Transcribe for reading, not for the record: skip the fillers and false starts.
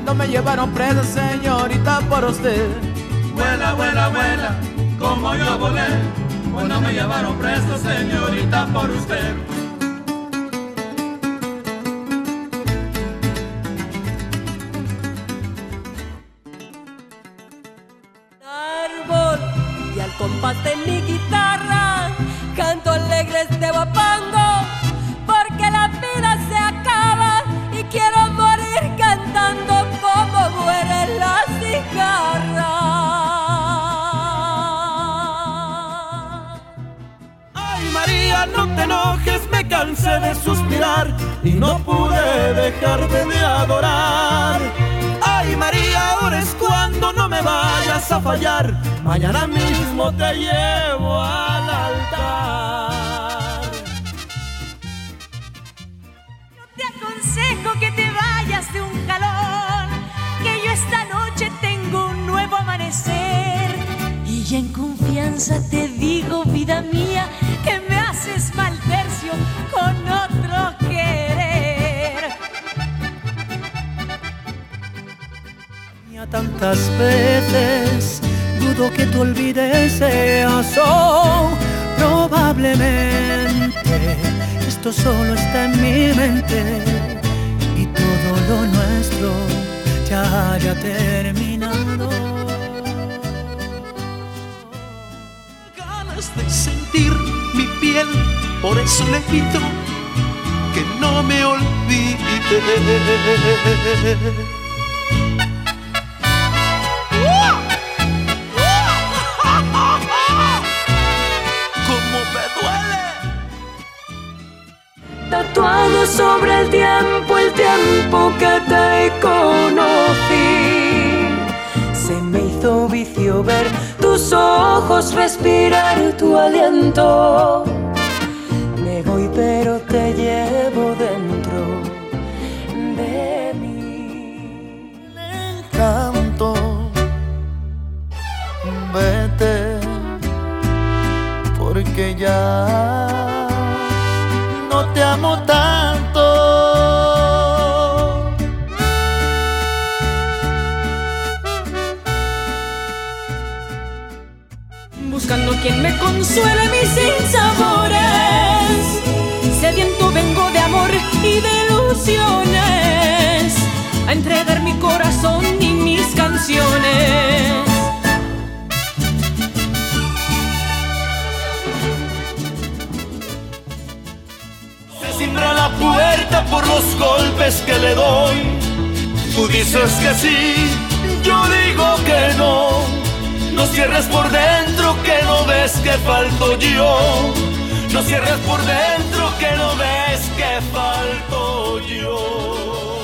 cuando me llevaron presa, señorita, por usted. Vuela, vuela, vuela, como yo volé, cuando me llevaron preso, señorita, por usted. Árbol, y al compás de mi guitarra canto alegre este guapango, porque la vida se acaba y quiero morir cantando como muere la cigarra. Ay, María, no te enojes, me cansé de suspirar y no pude dejarte de adorar. Ay, María, ahora es cuando, no me vayas a fallar, mañana mismo te llevo al altar. Yo te aconsejo que te vayas de un jalón, que yo esta noche tengo un nuevo amanecer. Y ya en confianza te digo, vida mía, que me haces mal tercio con otro querer. Tantas veces dudo que tú olvides eso. Probablemente esto solo está en mi mente y todo lo nuestro ya haya terminado. Ganas de sentir mi piel, por eso le pido que no me olvide. Tatuado sobre el tiempo que te conocí, se me hizo vicio ver tus ojos, respirar tu aliento. Me voy pero te llevo dentro de mí. Le canto, vete, porque ya no te amo tanto. Buscando quien me consuele mis sinsabores, sediento vengo de amor y de ilusiones, a entregar mi corazón y mis canciones. Simbra la puerta por los golpes que le doy. Tú dices que sí, yo digo que no. No cierres por dentro, que no ves que falto yo. No cierres por dentro, que no ves que falto yo.